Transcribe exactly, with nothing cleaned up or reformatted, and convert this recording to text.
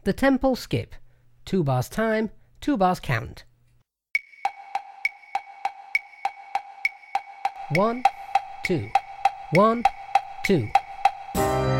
The tempo skip. Two bars time, two bars count. One, two, one, two.